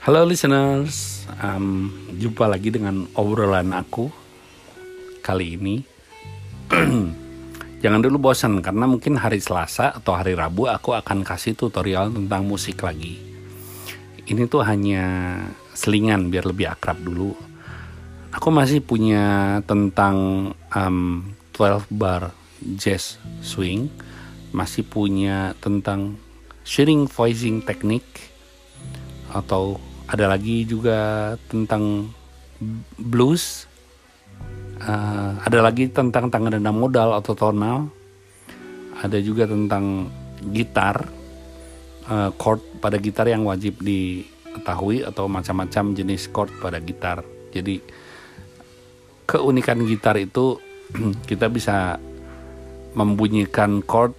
Halo listeners, jumpa lagi dengan obrolan aku kali ini. Jangan dulu bosan karena mungkin hari Selasa atau hari Rabu aku akan kasih tutorial tentang musik lagi. Ini tuh hanya selingan biar lebih akrab dulu. Aku masih punya tentang 12 bar jazz swing, masih punya tentang shading voicing technique, atau ada lagi juga tentang blues, ada lagi tentang tangan nada modal atau tonal, ada juga tentang gitar, chord pada gitar yang wajib diketahui atau macam-macam jenis chord pada gitar. Jadi keunikan gitar itu kita bisa membunyikan chord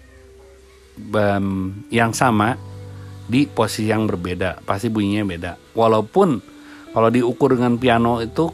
yang sama di posisi yang berbeda, pasti bunyinya beda. Walaupun kalau diukur dengan piano itu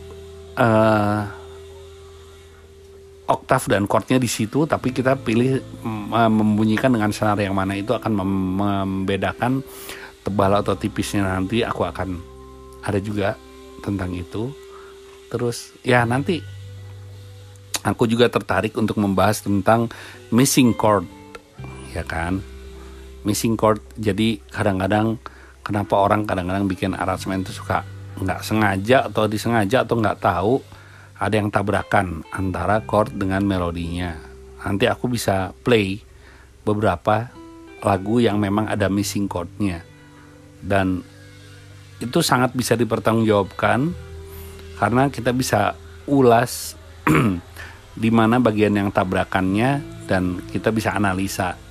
oktav dan chordnya di situ, tapi kita pilih membunyikan dengan senar yang mana, itu akan membedakan tebal atau tipisnya. Nanti aku akan ada juga tentang itu. Terus ya nanti aku juga tertarik untuk membahas tentang missing chord, ya kan? Missing chord. Jadi kadang-kadang kenapa orang kadang-kadang bikin aransemen itu suka nggak sengaja atau disengaja atau nggak tahu ada yang tabrakan antara chord dengan melodinya. Nanti aku bisa play beberapa lagu yang memang ada missing chordnya, dan itu sangat bisa dipertanggungjawabkan karena kita bisa ulas di mana bagian yang tabrakannya, dan kita bisa analisa.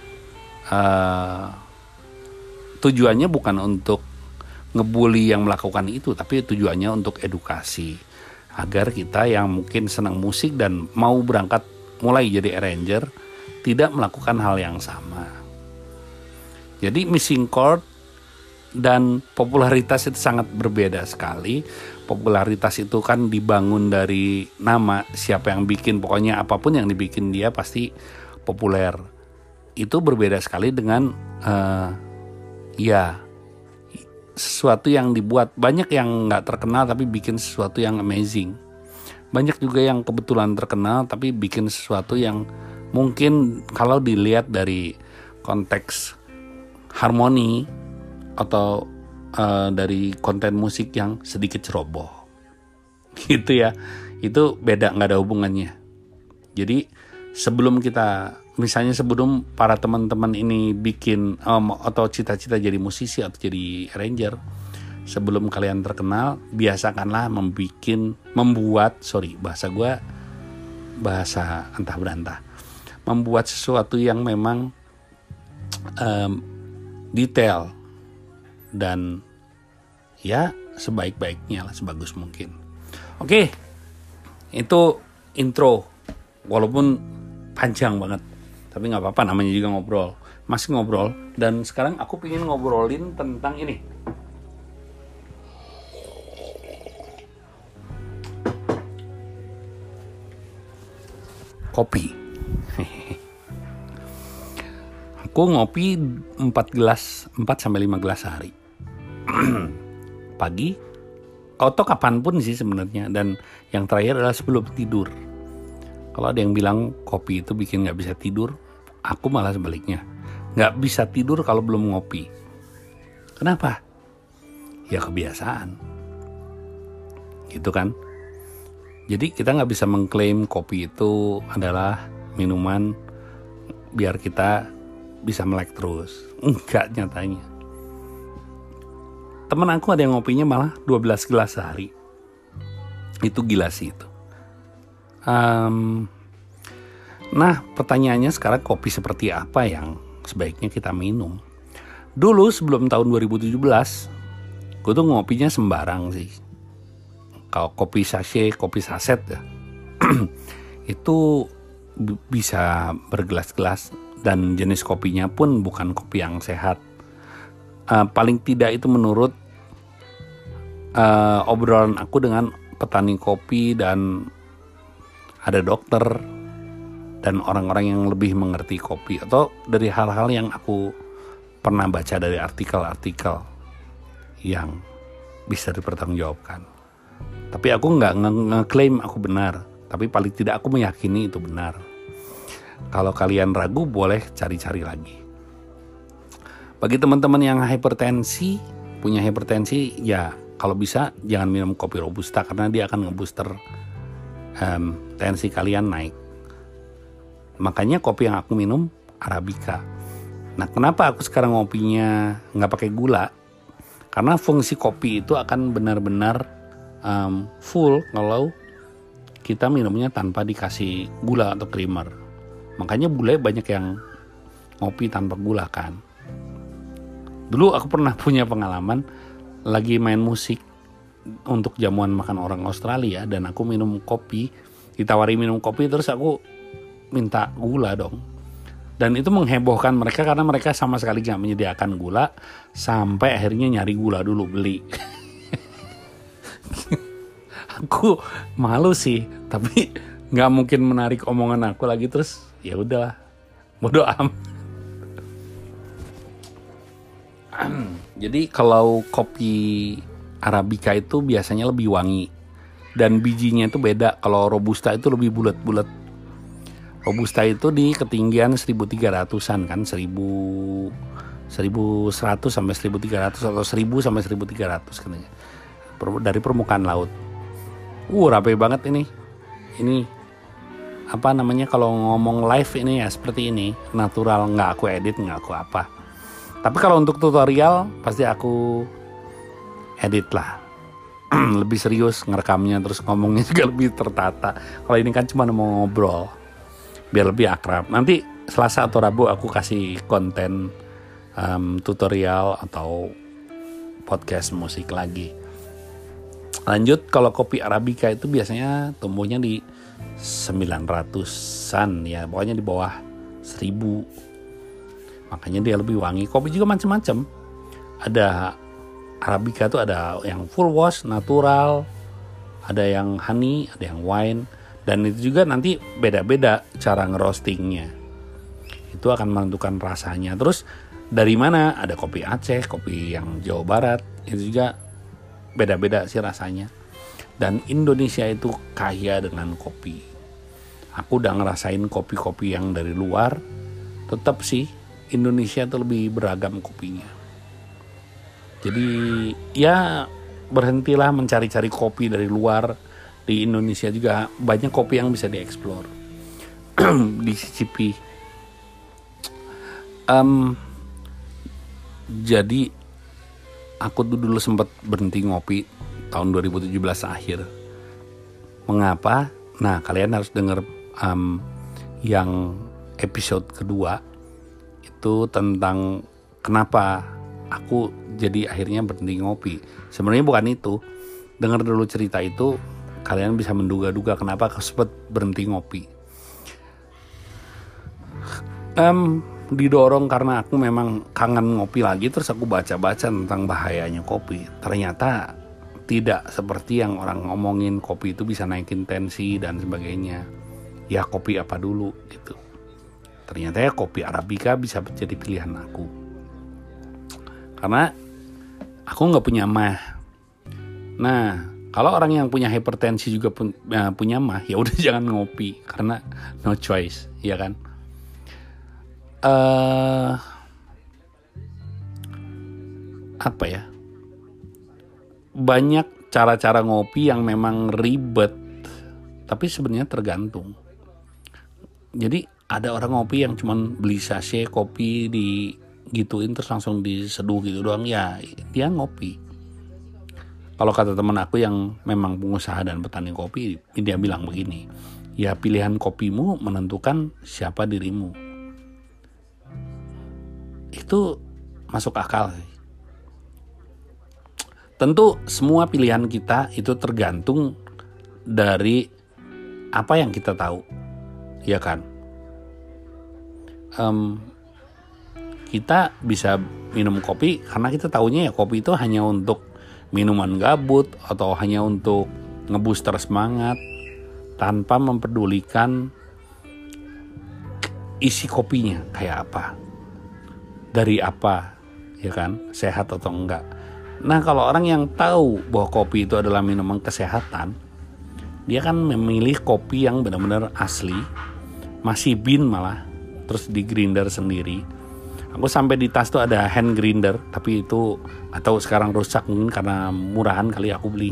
Tujuannya bukan untuk ngebully yang melakukan itu, tapi tujuannya untuk edukasi agar kita yang mungkin senang musik dan mau berangkat mulai jadi arranger tidak melakukan hal yang sama. Jadi missing chord dan popularitas itu sangat berbeda sekali. Popularitas itu kan dibangun dari nama, siapa yang bikin, pokoknya apapun yang dibikin dia pasti populer. Itu berbeda sekali dengan sesuatu yang dibuat. Banyak yang gak terkenal tapi bikin sesuatu yang amazing. Banyak juga yang kebetulan terkenal tapi bikin sesuatu yang mungkin kalau dilihat dari konteks harmoni atau dari konten musik yang sedikit ceroboh gitu ya, itu beda, gak ada hubungannya. Jadi sebelum para teman-teman ini bikin atau cita-cita jadi musisi atau jadi arranger, sebelum kalian terkenal, biasakanlah membuat sesuatu yang memang detail dan ya sebaik-baiknya lah, sebagus mungkin. Oke, itu intro, walaupun panjang banget, tapi nggak apa-apa, namanya juga ngobrol, masih ngobrol. Dan sekarang aku pengen ngobrolin tentang ini, kopi. Aku ngopi 4 sampai 5 gelas sehari. Pagi atau kapanpun sih sebenarnya, dan yang terakhir adalah sebelum tidur. Kalau ada yang bilang kopi itu bikin gak bisa tidur, aku malah sebaliknya. Gak bisa tidur kalau belum ngopi. Kenapa? Ya kebiasaan. Gitu kan? Jadi kita gak bisa mengklaim kopi itu adalah minuman biar kita bisa melek terus. Enggak nyatanya. Temen aku ada yang ngopinya malah 12 gelas sehari. Itu gila sih itu. Nah, pertanyaannya sekarang, kopi seperti apa yang sebaiknya kita minum? Dulu sebelum tahun 2017, gue tuh ngopinya sembarang sih. Kalau kopi saset ya, itu bisa bergelas-gelas, dan jenis kopinya pun bukan kopi yang sehat. Paling tidak itu menurut obrolan aku dengan petani kopi, dan ada dokter dan orang-orang yang lebih mengerti kopi, atau dari hal-hal yang aku pernah baca dari artikel-artikel yang bisa dipertanggungjawabkan. Tapi aku nggak ngeklaim aku benar, tapi paling tidak aku meyakini itu benar. Kalau kalian ragu, boleh cari-cari lagi. Bagi teman-teman yang punya hipertensi, ya kalau bisa jangan minum kopi robusta karena dia akan ngebooster tensi kalian naik. Makanya kopi yang aku minum Arabica. Nah, kenapa aku sekarang ngopinya nggak pakai gula? Karena fungsi kopi itu akan benar-benar full kalau kita minumnya tanpa dikasih gula atau creamer. Makanya bule banyak yang ngopi tanpa gula kan. Dulu aku pernah punya pengalaman lagi main musik untuk jamuan makan orang Australia dan aku minum kopi, ditawari minum kopi terus aku minta gula dong. Dan itu menghebohkan mereka karena mereka sama sekali gak menyediakan gula, sampai akhirnya nyari gula dulu beli. Aku malu sih, tapi nggak mungkin menarik omongan aku lagi, terus ya udahlah, bodo amat. Jadi kalau kopi Arabica itu biasanya lebih wangi dan bijinya itu beda. Kalau Robusta itu lebih bulat-bulat. Robusta itu di ketinggian 1300-an kan, 1100 sampai 1300 atau 1000 sampai 1300 katanya. Dari permukaan laut. Rapi banget ini. Ini apa namanya, kalau ngomong live ini ya seperti ini, natural, nggak aku edit, nggak aku apa. Tapi kalau untuk tutorial pasti aku edit lah. Lebih serius ngerekamnya, terus ngomongnya juga lebih tertata. Kalau ini kan cuma mau ngobrol biar lebih akrab. Nanti Selasa atau Rabu aku kasih konten tutorial atau podcast musik lagi. Lanjut, kalau kopi Arabica itu biasanya tumbuhnya di 900-an ya, pokoknya di bawah 1000. Makanya dia lebih wangi. Kopi juga macam-macam. Ada Arabica itu ada yang full wash, natural, ada yang honey, ada yang wine, dan itu juga nanti beda-beda cara ngerostingnya. Itu akan menentukan rasanya. Terus dari mana? Ada kopi Aceh, kopi yang Jawa Barat, itu juga beda-beda sih rasanya. Dan Indonesia itu kaya dengan kopi. Aku udah ngerasain kopi-kopi yang dari luar, tetap sih Indonesia itu lebih beragam kopinya. Jadi ya berhentilah mencari-cari kopi dari luar. Di Indonesia juga banyak kopi yang bisa dieksplor, dicicipi. Jadi aku dulu sempat berhenti ngopi tahun 2017 akhir. Mengapa? Nah, kalian harus dengar yang episode kedua itu tentang kenapa aku jadi akhirnya berhenti ngopi. Sebenarnya bukan itu. Dengar dulu cerita itu, kalian bisa menduga-duga kenapa aku sempat berhenti ngopi. Didorong karena aku memang kangen ngopi lagi, terus aku baca-baca tentang bahayanya kopi. Ternyata tidak seperti yang orang ngomongin kopi itu bisa naikin tensi dan sebagainya. Ya kopi apa dulu gitu. Ternyata ya kopi Arabica bisa jadi pilihan aku. Karena aku nggak punya mah. Nah, kalau orang yang punya hipertensi juga punya mah, ya udah jangan ngopi karena no choice, ya kan? Apa ya? Banyak cara-cara ngopi yang memang ribet, tapi sebenarnya tergantung. Jadi ada orang ngopi yang cuman beli sachet kopi digituin terus langsung diseduh gitu doang, ya dia ngopi. Kalau kata teman aku yang memang pengusaha dan petani kopi, dia bilang begini, ya pilihan kopimu menentukan siapa dirimu. Itu masuk akal. Tentu semua pilihan kita itu tergantung dari apa yang kita tahu, ya kan? Kita bisa minum kopi karena kita taunya ya kopi itu hanya untuk minuman gabut atau hanya untuk ngebooster semangat, tanpa memperdulikan isi kopinya kayak apa, dari apa, ya kan, sehat atau enggak. Nah kalau orang yang tahu bahwa kopi itu adalah minuman kesehatan, dia kan memilih kopi yang benar-benar asli, masih bean malah, terus di grinder sendiri. Aku sampai di tas tuh ada hand grinder, tapi itu atau sekarang rusak mungkin karena murahan kali aku beli.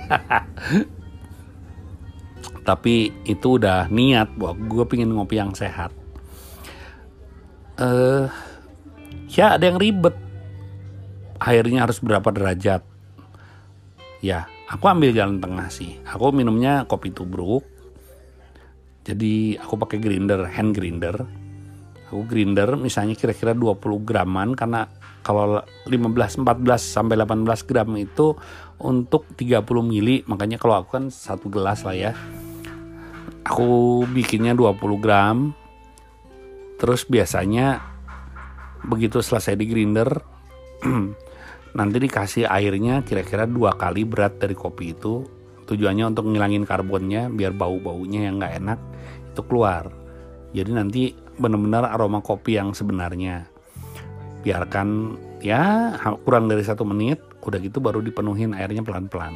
Tapi itu udah niat bahwa gue pengen ngopi yang sehat. Ya ada yang ribet. Airnya harus berapa derajat. Ya, aku ambil jalan tengah sih. Aku minumnya kopi tubruk. Jadi aku pakai grinder, hand grinder. Aku grinder misalnya kira-kira 20 graman karena kalau 14 sampai 18 gram itu untuk 30 mili, makanya kalau aku kan 1 gelas lah ya. Aku bikinnya 20 gram. Terus biasanya begitu selesai di grinder nanti dikasih airnya kira-kira 2 kali berat dari kopi itu. Tujuannya untuk ngilangin karbonnya biar bau-baunya yang gak enak itu keluar. Jadi nanti benar-benar aroma kopi yang sebenarnya. Biarkan ya kurang dari 1 menit. Udah gitu baru dipenuhin airnya pelan-pelan.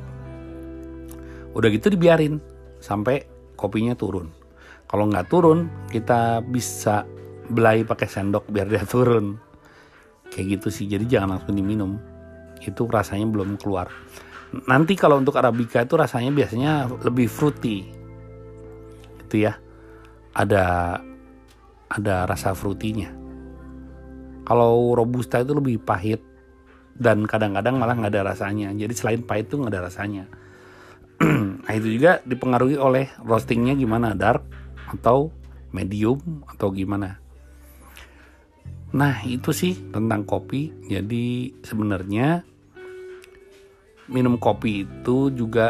Udah gitu dibiarin sampai kopinya turun. Kalau nggak turun, kita bisa belai pakai sendok biar dia turun. Kayak gitu sih. Jadi jangan langsung diminum. Itu rasanya belum keluar. Nanti kalau untuk Arabica itu rasanya biasanya lebih fruity. Gitu ya. Ada rasa fruitynya. Kalau Robusta itu lebih pahit dan kadang-kadang malah nggak ada rasanya. Jadi selain pahit itu nggak ada rasanya. Nah itu juga dipengaruhi oleh roastingnya gimana, dark atau medium atau gimana. Nah itu sih tentang kopi. Jadi sebenarnya minum kopi itu juga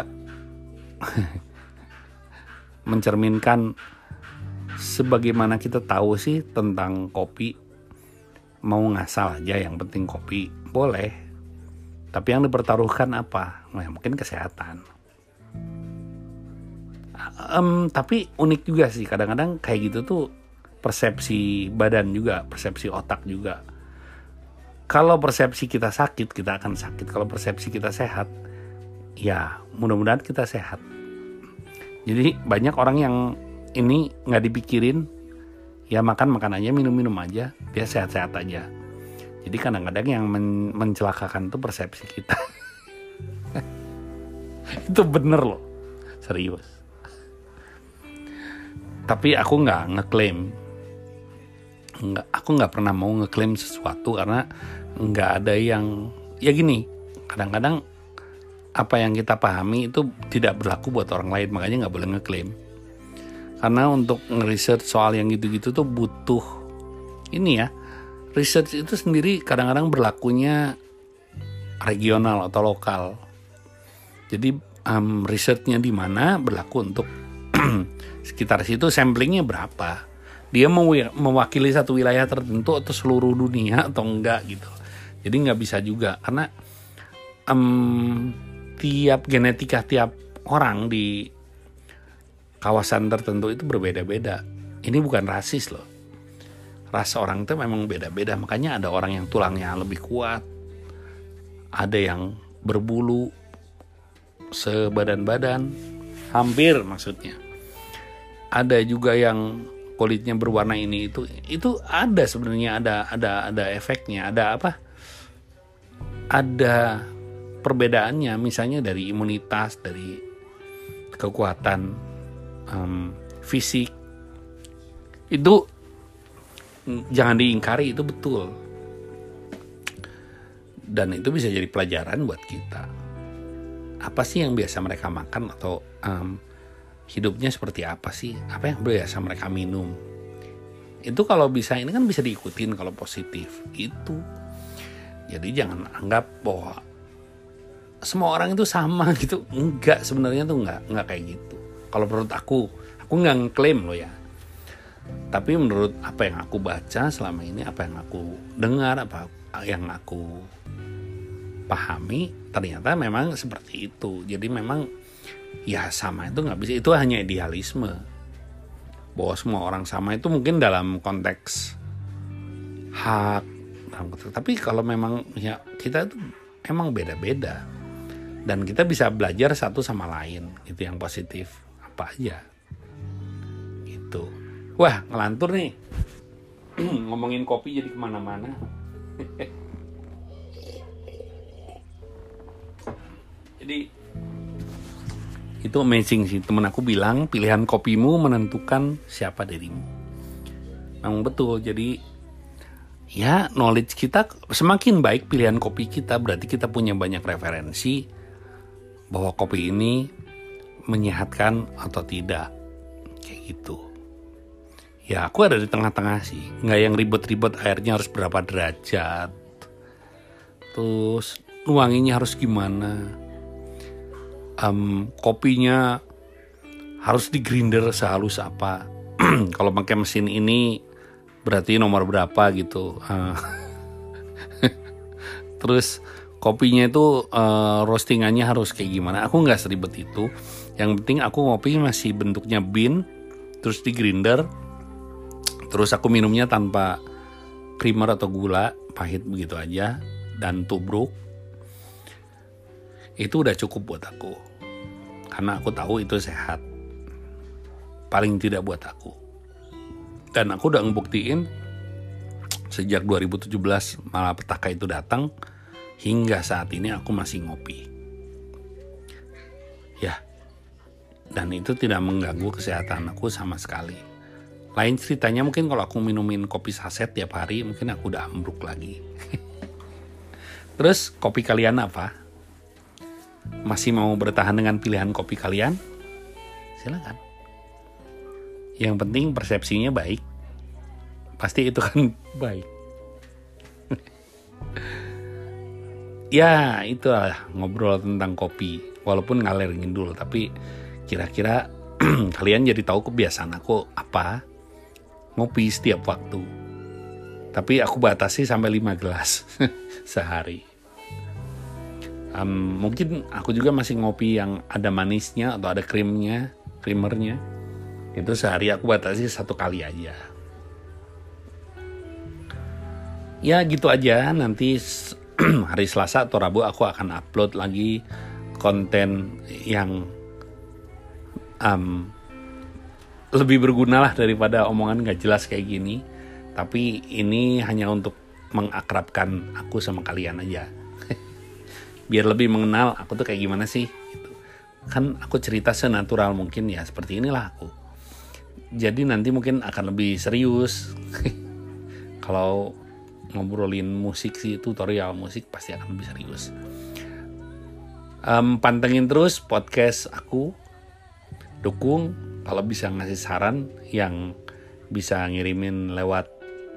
mencerminkan sebagaimana kita tahu sih tentang kopi. Mau ngasal aja yang penting kopi boleh. Tapi yang dipertaruhkan apa? Nah, mungkin kesehatan. Tapi unik juga sih kadang-kadang kayak gitu tuh persepsi badan juga, persepsi otak juga. Kalau persepsi kita sakit, kita akan sakit. Kalau persepsi kita sehat, ya mudah-mudahan kita sehat. Jadi banyak orang yang ini nggak dipikirin, ya makan aja, minum aja, dia sehat-sehat aja. Jadi kadang-kadang yang mencelakakan tuh persepsi kita. Itu bener loh, serius. Tapi aku nggak ngeklaim, aku nggak pernah mau ngeklaim sesuatu karena nggak ada yang, ya gini, kadang-kadang apa yang kita pahami itu tidak berlaku buat orang lain, makanya nggak boleh ngeklaim. Karena untuk nge-research soal yang gitu-gitu tuh butuh ini ya, research itu sendiri kadang-kadang berlakunya regional atau lokal. Jadi researchnya di mana berlaku untuk sekitar situ, samplingnya berapa, dia mau mewakili satu wilayah tertentu atau seluruh dunia atau enggak gitu. Jadi nggak bisa juga karena tiap genetika tiap orang di kawasan tertentu itu berbeda-beda. Ini bukan rasis loh, ras orang itu memang beda-beda. Makanya ada orang yang tulangnya lebih kuat, ada yang berbulu sebadan-badan, hampir maksudnya. Ada juga yang kulitnya berwarna ini itu ada sebenarnya, ada efeknya, ada apa? Ada perbedaannya, misalnya dari imunitas, dari kekuatan fisik. Itu jangan diingkari, itu betul. Dan itu bisa jadi pelajaran buat kita. Apa sih yang biasa mereka makan atau hidupnya seperti apa sih? Apa yang biasa mereka minum? Itu kalau bisa, ini kan bisa diikutin kalau positif itu. Jadi jangan anggap bahwa semua orang itu sama gitu. Enggak, sebenarnya tuh enggak kayak gitu. Kalau menurut aku nggak ngeklaim loh ya. Tapi menurut apa yang aku baca selama ini, apa yang aku dengar, apa yang aku pahami, ternyata memang seperti itu. Jadi memang ya sama itu nggak bisa, itu hanya idealisme bahwa semua orang sama itu mungkin dalam konteks hak, dalam konteks, tapi kalau memang ya kita tuh emang beda-beda. Dan kita bisa belajar satu sama lain, itu yang positif. Apa aja. Gitu. Wah, ngelantur nih. Ngomongin kopi jadi kemana-mana. Jadi itu amazing sih. Temen aku bilang pilihan kopimu menentukan siapa dirimu. Memang betul. Jadi ya knowledge kita semakin baik pilihan kopi kita, berarti kita punya banyak referensi bahwa kopi ini menyehatkan atau tidak. Kayak gitu. Ya aku ada di tengah-tengah sih. Nggak yang ribet-ribet airnya harus berapa derajat. Terus nuanginya harus gimana. Kopinya harus di grinder sehalus apa. Kalau pakai mesin ini berarti nomor berapa gitu. Terus kopinya itu roastingannya harus kayak gimana. Aku nggak seribet itu. Yang penting aku ngopi masih bentuknya bean, terus di grinder. Terus aku minumnya tanpa creamer atau gula, pahit begitu aja, dan tubruk. Itu udah cukup buat aku. Karena aku tahu itu sehat. Paling tidak buat aku. Dan aku udah ngebuktiin sejak 2017 malapetaka itu datang, hingga saat ini aku masih ngopi. Ya. Dan itu tidak mengganggu kesehatan aku sama sekali. Lain ceritanya mungkin kalau aku minumin kopi saset tiap hari, mungkin aku udah ambruk lagi. Terus kopi kalian apa? Masih mau bertahan dengan pilihan kopi kalian? Silakan. Yang penting persepsinya baik. Pasti itu kan baik. Ya itulah ngobrol tentang kopi. Walaupun ngalir ngidul, tapi kira-kira kalian jadi tahu kebiasaan aku apa. Ngopi setiap waktu. Tapi aku batasi sampai 5 gelas sehari. Mungkin aku juga masih ngopi yang ada manisnya atau ada creamernya. Itu sehari aku batasi 1 kali aja. Ya gitu aja. Nanti hari Selasa atau Rabu aku akan upload lagi konten yang lebih berguna lah daripada omongan gak jelas kayak gini. Tapi ini hanya untuk mengakrabkan aku sama kalian aja. Biar lebih mengenal aku tuh kayak gimana sih gitu. Kan aku cerita senatural mungkin ya, seperti inilah aku. Jadi nanti mungkin akan lebih serius. Kalau ngobrolin musik sih, tutorial musik pasti akan lebih serius. Pantengin terus podcast aku. Dukung. Kalau bisa ngasih saran yang bisa ngirimin lewat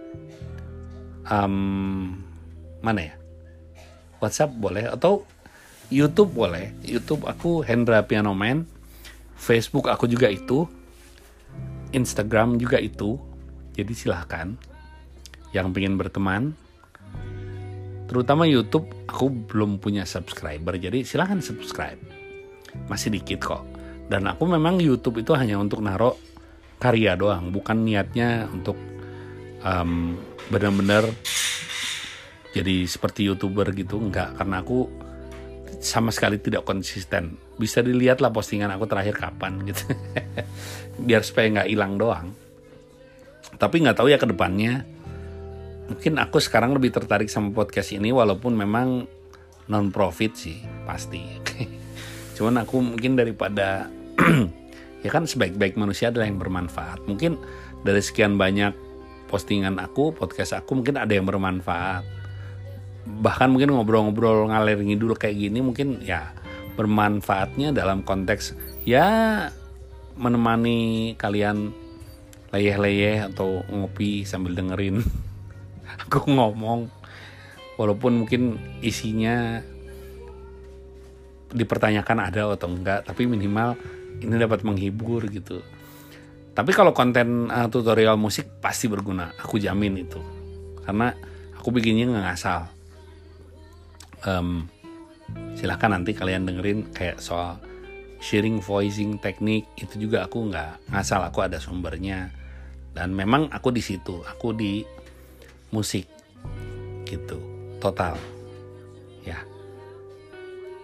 mana ya? WhatsApp boleh atau YouTube boleh. YouTube aku Hendra Pianoman. Facebook aku juga itu. Instagram juga itu. Jadi silahkan yang pengen berteman. Terutama YouTube aku belum punya subscriber. Jadi silahkan subscribe. Masih dikit kok. Dan aku memang YouTube itu hanya untuk naruh karya doang, bukan niatnya untuk benar-benar jadi seperti YouTuber gitu, enggak. Karena aku sama sekali tidak konsisten. Bisa dilihat lah postingan aku terakhir kapan gitu. Biar supaya nggak hilang doang. Tapi nggak tahu ya ke depannya. Mungkin aku sekarang lebih tertarik sama podcast ini, walaupun memang non profit sih pasti. Cuman aku mungkin daripada ya kan sebaik-baik manusia adalah yang bermanfaat. Mungkin dari sekian banyak postingan aku, podcast aku mungkin ada yang bermanfaat. Bahkan mungkin ngobrol-ngobrol ngalir ngidul kayak gini mungkin ya bermanfaatnya dalam konteks ya menemani kalian leyeh-leyeh atau ngopi sambil dengerin aku ngomong. Walaupun mungkin isinya dipertanyakan ada atau enggak, tapi minimal ini dapat menghibur gitu. Tapi kalau konten tutorial musik pasti berguna, aku jamin itu. Karena aku bikinnya nggak ngasal. Silahkan nanti kalian dengerin kayak soal sharing voicing teknik, itu juga aku nggak ngasal, aku ada sumbernya. Dan memang aku di situ, aku di musik gitu, total. Ya.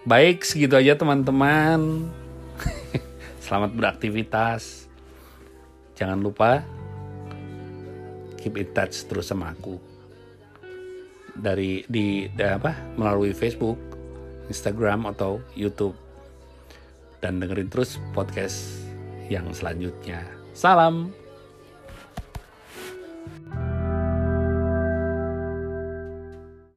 Baik, segitu aja teman-teman. Selamat beraktivitas. Jangan lupa keep in touch terus sama aku melalui Facebook, Instagram atau YouTube, dan dengerin terus podcast yang selanjutnya. Salam.